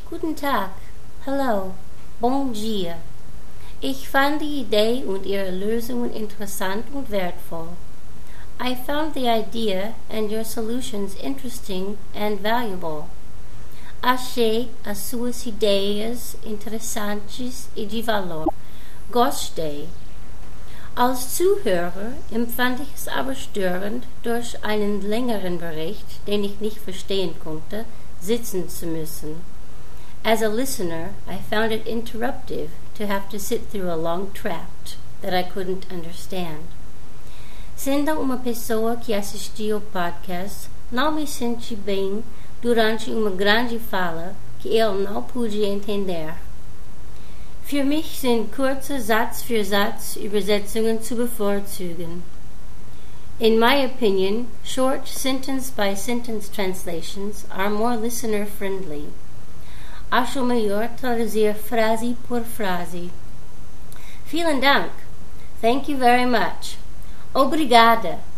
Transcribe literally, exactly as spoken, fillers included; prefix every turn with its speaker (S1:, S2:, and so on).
S1: Guten Tag, hello, bon dia. Ich fand die Idee und ihre Lösungen interessant und wertvoll. I found the idea and your solutions interesting and valuable. Achei as suas ideias interessantes e de valor. Gostei. Als Zuhörer empfand ich es aber störend, durch einen längeren Bericht, den ich nicht verstehen konnte, sitzen zu müssen. As a listener, I found it interruptive to have to sit through a long tract that I couldn't understand. Sendo uma pessoa que assistia ao podcast, não me senti bem durante uma grande fala que eu não pude entender. Für mich sind kurze Satz für Satz Übersetzungen zu bevorzugen. In my opinion, short sentence-by-sentence translations are more listener-friendly. Acho melhor traduzir frase por frase. Vielen Dank. Thank you very much. Obrigada.